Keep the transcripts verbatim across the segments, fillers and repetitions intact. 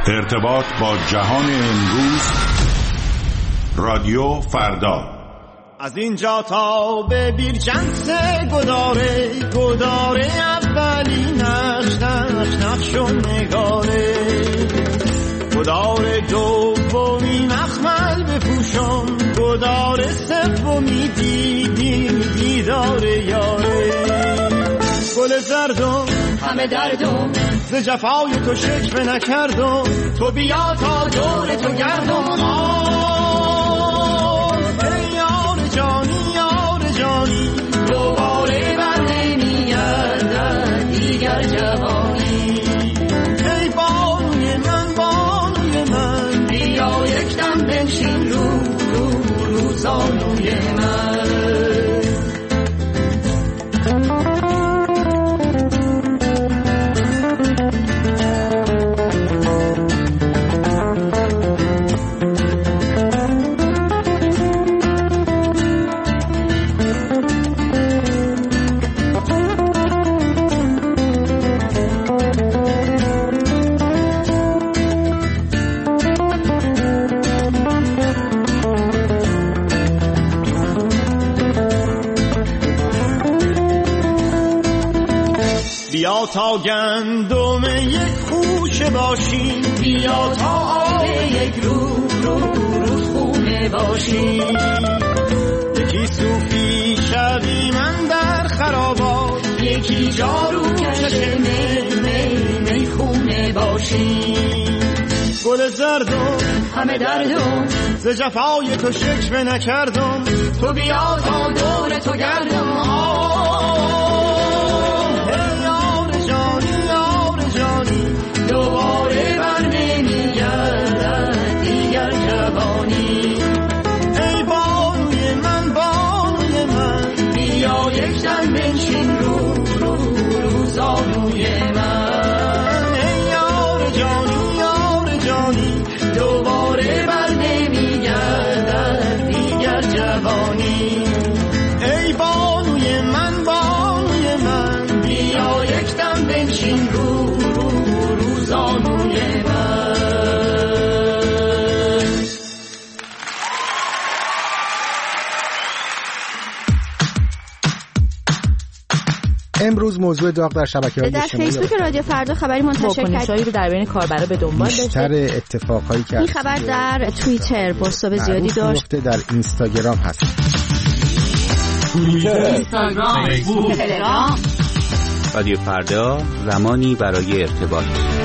ارتباط با جهان امروز، رادیو فردا. از اینجا تا به بیرجنس گداره گداره، اولی نقش نقش نقش و نگاره، گداره دومی مخمل بپوشم، گداره سومی دیدی دیداره یاره، گل زردم همه دردم ز جفای تو شکوه نکردم، تو بیا تا دور تو گردم. آه ای یار جانی یار جانی، دوباره بر نمیگردد دیگر جوانی، ای بانوی من بانوی من، بیا یک دم بنشین رو رو رو زانوی من. بیا تا گندم یک خوشه باشیم، بیا تا آب یک رو رو رو خونه باشیم، یکی صوفی شوی من در خرابات، یکی جارو چشم می می می خونه باشیم، گل زردم همه دردم ز جفای تو شکوه نکردم، تو بیا تا دور تو گردم. دوباره بر نمیگردد دیگر جوانی، ای بانوی من بانوی من، بیا یک دم بنشین رو رو رو زانوی من، ای یار جانی یار جانی، دوباره بر نمیگردد دیگر جوانی، ای بانوی من بانوی من، بیا یک دم بنشین رو زانوی من. امروز موضوع داغ در شبکه‌های اجتماعی در فیسبوک رادیو فردا خبری منتشر کرد رو در بین کاربرا به دنبال داشت. بیشتر اتفاقایی که این خبر در توییتر بازتاب زیادی داشت، در اینستاگرام هست. توییتر، اینستاگرام، فیسبوک، تلگرام. رادیو فردا، زمانی برای ارتباط.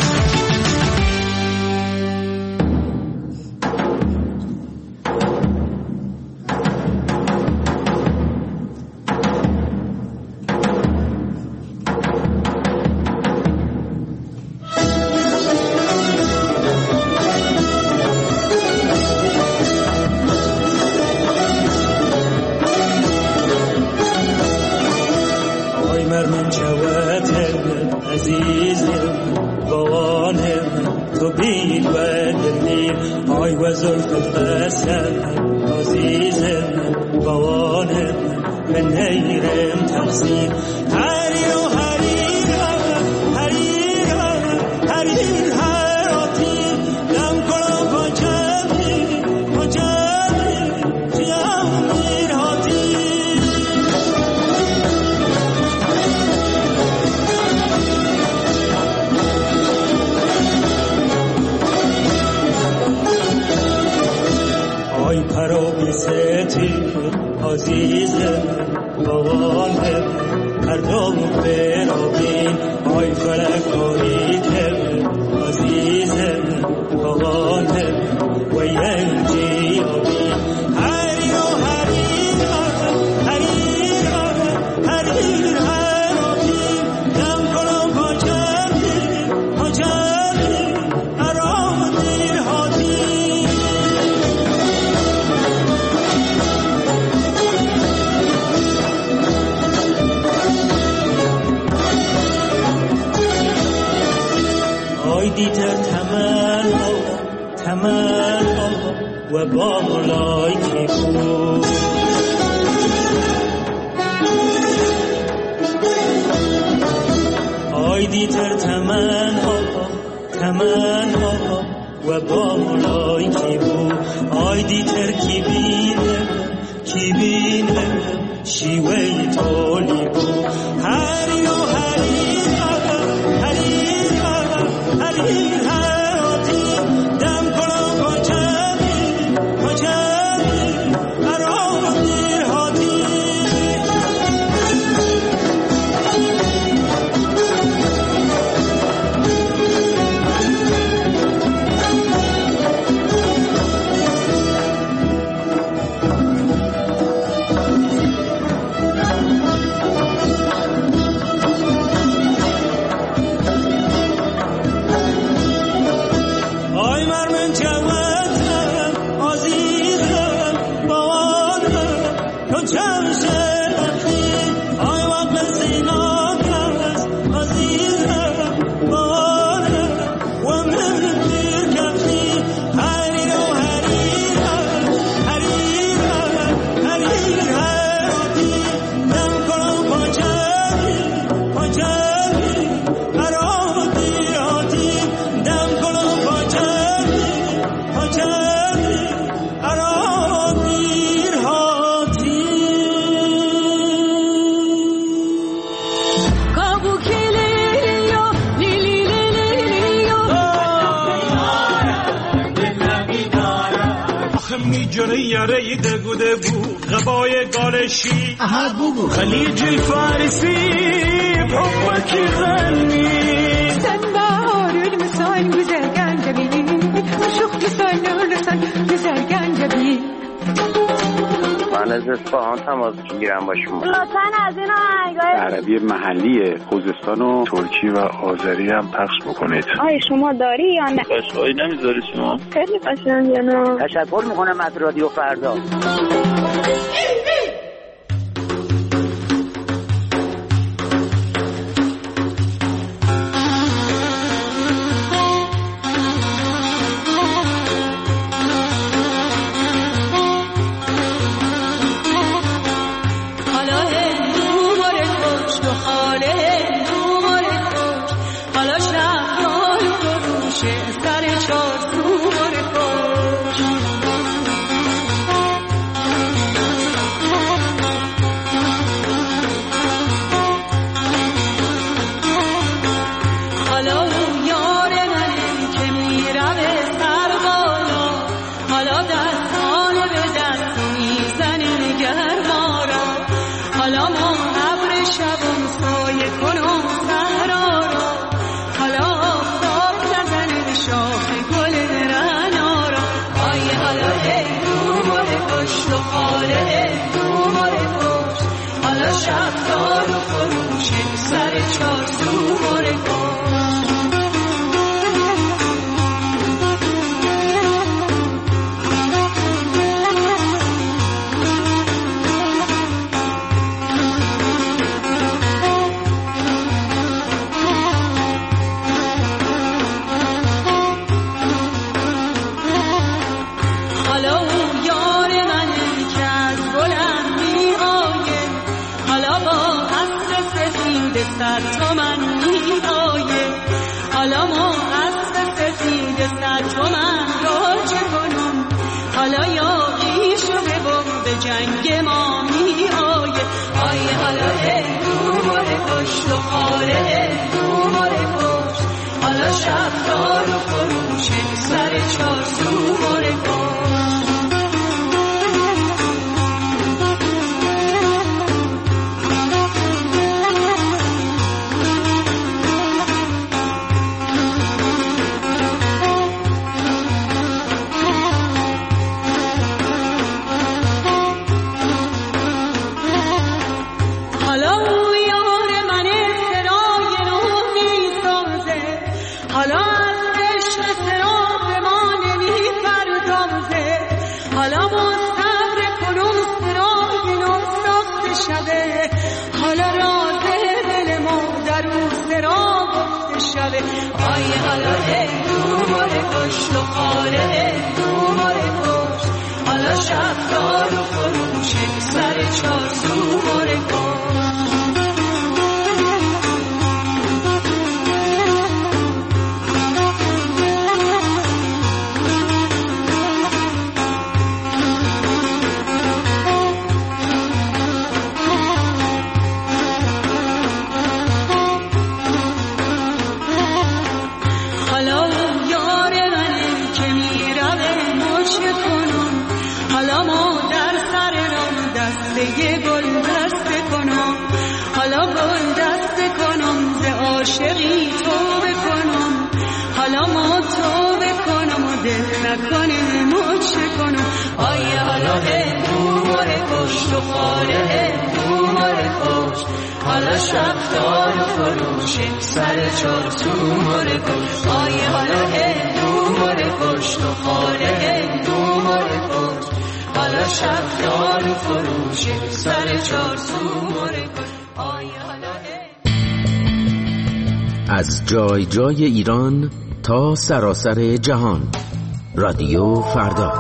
دیتر تمنا تمنا و بالای که بود آی دیتر تمنا تمنا و بالای کی بود آیدی ترکیبینه کی بینه شیوه تولی بود هری و هری هری هری هری دم کنم پاچمی پاچمی برام دیر هاتی یاره دگوده بود غبای گالشی خلیج فارسی حبك غني سنبار المسان güzelgen جبين وشوق لسان لسان güzelgen جبين من از اصفهان تماس میگیرم با شما. لطفاً از این آهنگای عربی محلی خوزستان و ترکی و آذری هم پخش بکنید. آیا شما داری یا نه؟ پخشایی نمیذاری شما؟ خیلی قشنگه نه. تشکر میکنم از رادیو فردا. عاشقی تو بکنم، حالا ما تو بکنم و دل نکنه مچه کنم. آیه حالا هندوماره کشت و خاله هندوماره کشت، حالا شب دار و فروشه سر چارتوماره کشت. آیه حالا هندوماره کشت و خاله هندوماره کشت، حالا شب دار و فروشه سر چارتوماره کشت. آیه حالا از جای جای ایران تا سراسر جهان، رادیو فردا.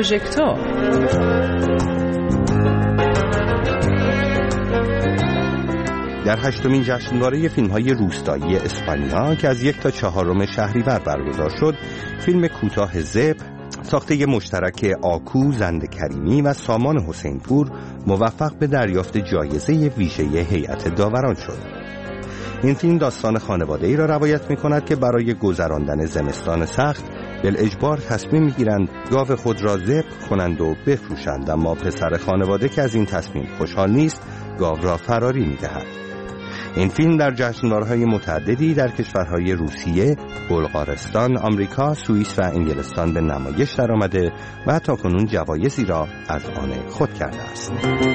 پروژکتور. در هشتمین جشنواره فیلم‌های روستایی اسپانیا که از یک تا چهارم شهریور برگزار شد، فیلم کوتاه زبر ساخته مشترک آکو زند کریمی و سامان حسینپور موفق به دریافت جایزه ویژه هیئت داوران شد. این فیلم داستان خانواده‌ای را روایت می‌کند که برای گذراندن زمستان سخت بالاجبار تصمیم می‌گیرند گاو خود را ذبح کنند و بفروشند، اما پسر خانواده که از این تصمیم خوشحال نیست گاو را فراری می‌دهد. این فیلم در جشنواره‌های متعددی در کشورهای روسیه، بلغارستان، آمریکا، سوئیس و انگلستان به نمایش درآمده و تاکنون جوایزی را از آن خود کرده است.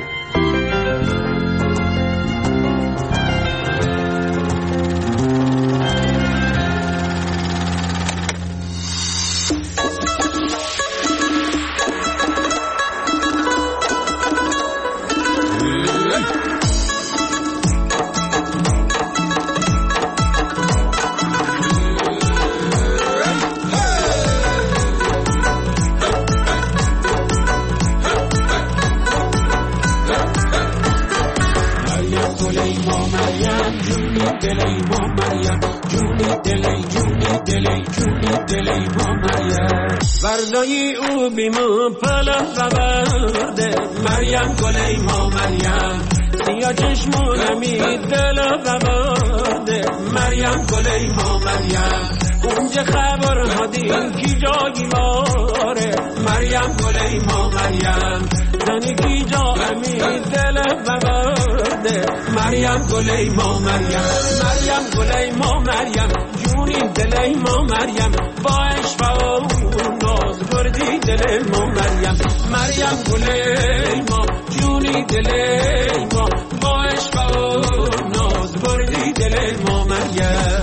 وردایی او بیمون پلا ببرده مریم گلی ما مریم سیا چشمونمی دلا ببرده مریم گلی ما مریم اونجا خبر هدیم کی جایی ماره مریم گلی ما مریم زنی کی جایی دلا ببرده مریم گلی ما مریم مریم گلی ما مریم جونی دلی ما مریم با عشق و ناز بردی دل ما مریم مریم گلی ما جونی دل ما با عشق و ناز بردی دل ما مریم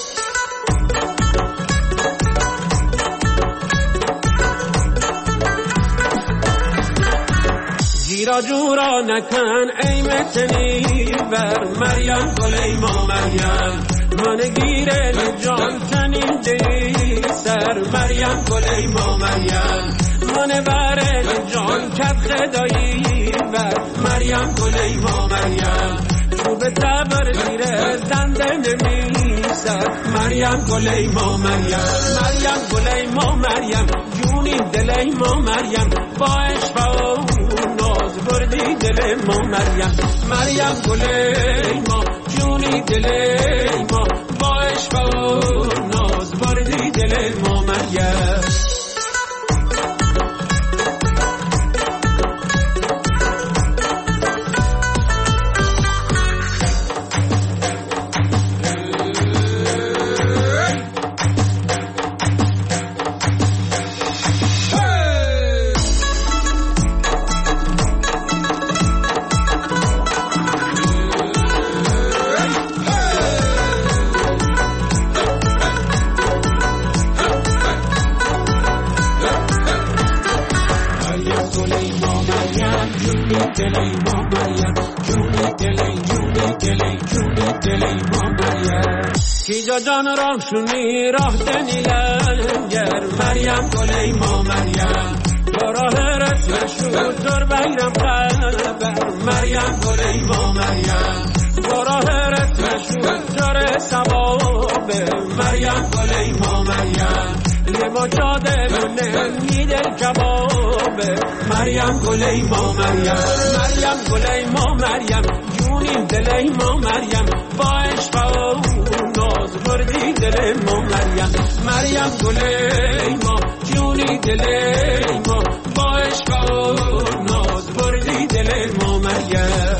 گیرا جورا نکن ای متنی بر مریم گلی ما مریم من گیره جان تنین دی سر مریم گلی ما مریم من بره جان کب خدایی بر مریم گلی ما مریم چوب تبر زیره زنده نمی سر مریم گلی ما مریم مریم گلی ما مریم جونی دلی ما مریم با عشق و ناز بردی دل ما مریم مریم گلی ما جونی دلی ما با عشق و ناز بردی دل ما مریم کیجا جان رام شونی راه دنیلنگر مریم گلی ما مریم تو راه رسم شد در بیرم قلبر مریم گلی ما مریم تو راه رسم شد در سواب مریم گلی ما مریم لیما جاده بونه میدل کباب مریم گلی ما مریم مریم گلی ما مریم جونی دلی ما مریم با عشق و ناز بردی دل ما مریم مریم گلی ما جونی دلی ما با عشق و ناز بردی دل ما مریم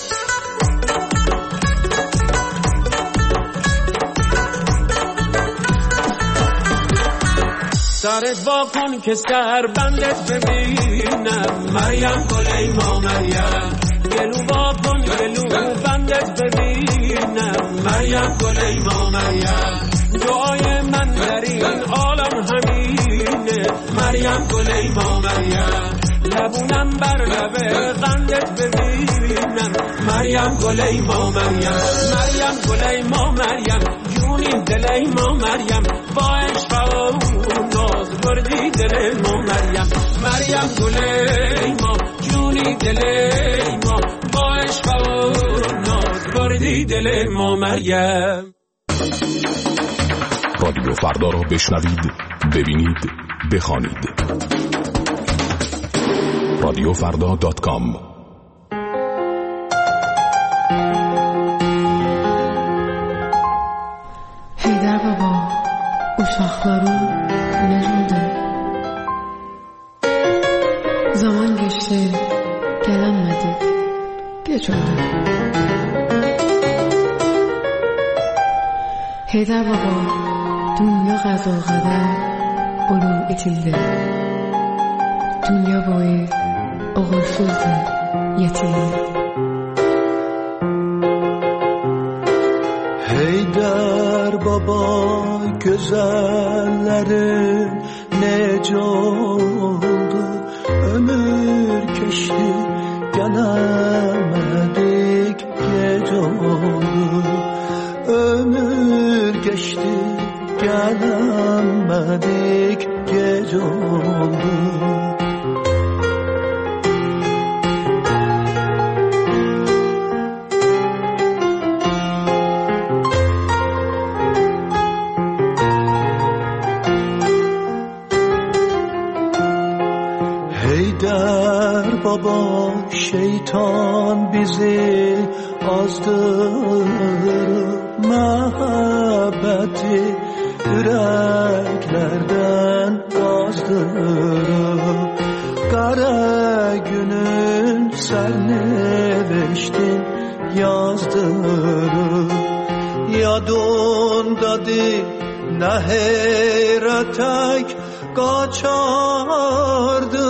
سرت با کن که سر بندت ببینم مریم گلی ما مریم گلو با کن گلو بندت ببینم مریم گلی ما مریم دعای من در این عالم همینه مریم گلی ما مریم لبونم بر لب قندت ببینم مریم گلی ما مریم مریم گلی ما مریم جونی دلی ما مریم با عشق و ناز بردی دل ما مریم مریم گل ما جونی دل ما با عشق و ناز بردی دل ما مریم. رادیو فردا را بشنوید، ببینید، بخوانید. رادیو فردا دات کام. هیدر بابا uşaqları necədir? Zaman geçti, gelemedik, geç oldu. Heydər baba, dünya qəza qədər ölüm itildi. Dünya boyu uğursuzdu, yetildi. Heydər baba, güzellerin nece oldu? Ömür geçti, gelemedik, gece oldu. Ömür geçti, gelemedik, gece oldu. Heydər baba, şeytan bizi azdırır, məhəbbəti ürəklərdən azdırır. Qara günün sərneviştin yazdırır. Yadındadır nə heyrətək qaçardı.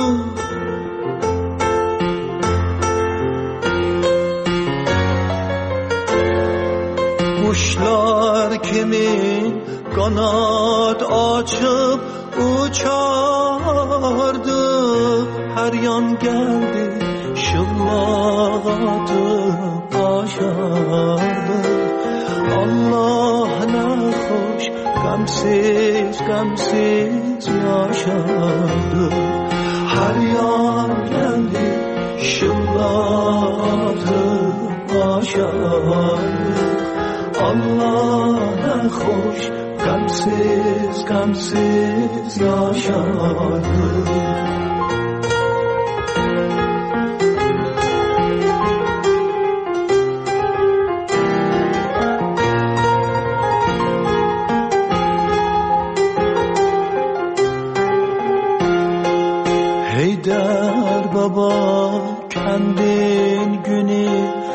Kuşlar kimi kanat açıp uçardı. Her yan geldi şıllak atıp aşardı. Allah ne hoş gamsiz gamsiz yaşardı. Her yan geldi şıllak atıp aşardı. Allah ne hoş gamsiz gamsiz yaşardı. Heydər baba, kendin günü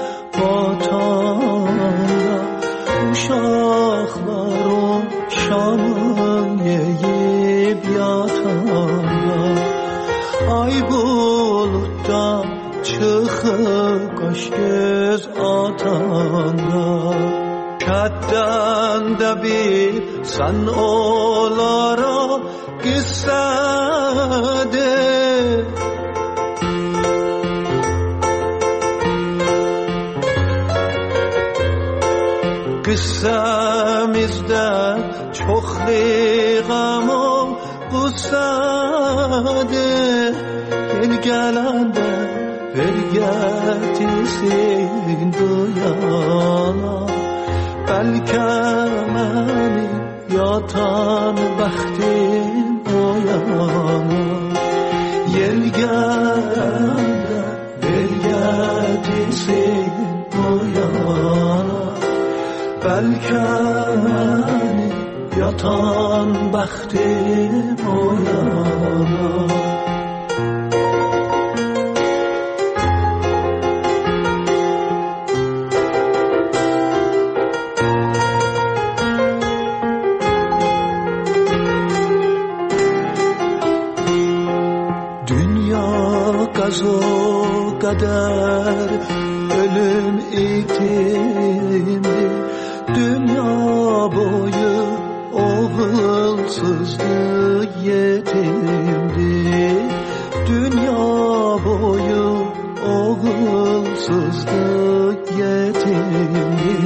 vatanda, uşaqlar o şamın yeyib yatanda. Ay bulutdan çıxıb qaş göz atanda. Kətdən də bir sən onlara qissədir. Qıssamizdə çoxluq ama qussadır. Gel gələndə ver gətirsin duyana. Bəlkə mənim yatan bəxtim oyana. Yel gələndə ver gətirsin duyana. Belki benim yatan bəxtim oyana. Dünya qazo qədər ölüm itimdi. Dünya boyu oğulsuzdu, yetimdi. Dünya boyu oğulsuzdu, yetimdi.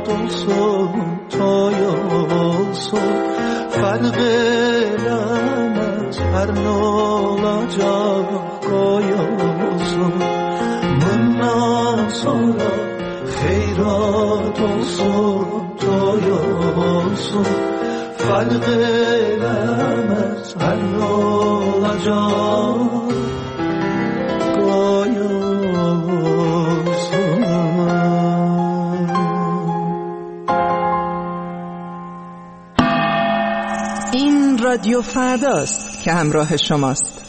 olsun toy olsun fark elemez her ne olacak koy olsun bundan sonra hayrat olsun toy olsun fark elemez her ne olacak koy olsun. این رادیو فرداست که همراه شماست.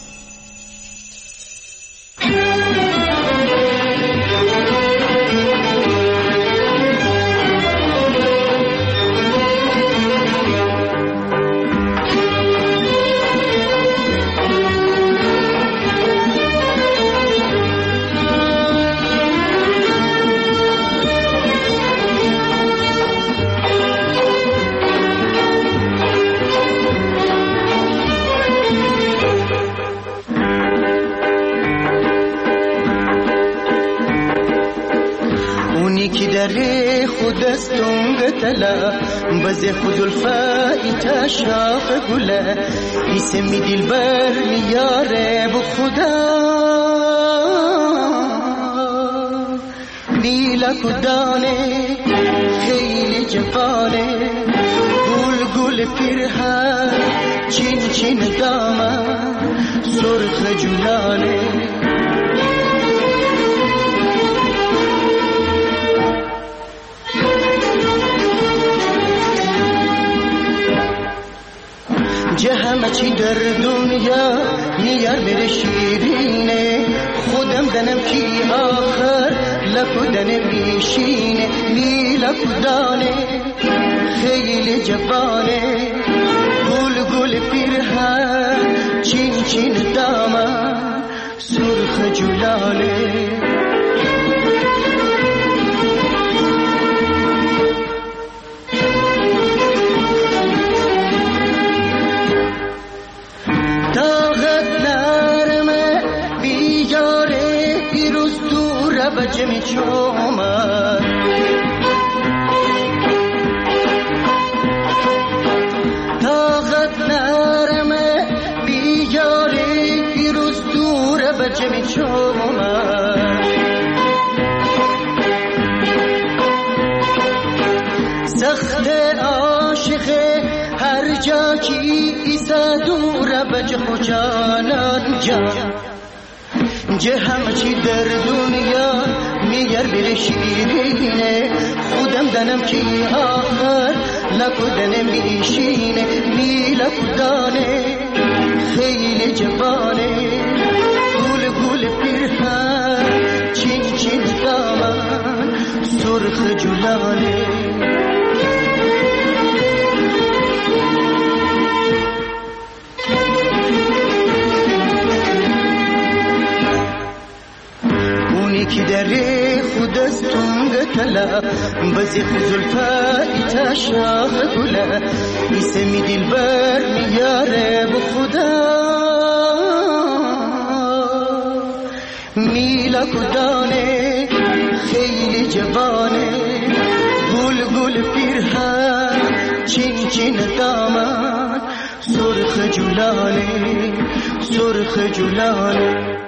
بزه خود الفایت شاخ گله اسمی دل بر میاره بخدا نیلا کدانه خیلی جوانه گل گل پیرهن چین چین دامن سرخ جولانه جه همه چی در دنیا میار میره شیرینه خودم دنم کی آخر لکدن میشینه نیلا کدانه خیلی جوانه گل گل پیرهن چین چین دامن سرخ جولانه بچمی چومد طاقت نرمه بیاره پیروز دوره بچمی چومد سخت عاشقه هر جا کی ایسا دوره بچ خوشانان جا جه همه چی در دنیا میگر بره شیرینه خودم دنم کی آخر لکدن میشینه نیلا کدانه خیلی جوانه گل گل پیرهن چین چین دامن سرخ جولانه کی دره خود از تونگ تلا بزی خزل فایت شاخ گله اسمی دل بر میاره بخدا نیلا کدانه خیلی جوانه گل گل پیرهن چین چین دامن سرخ جولانه سرخ جولانه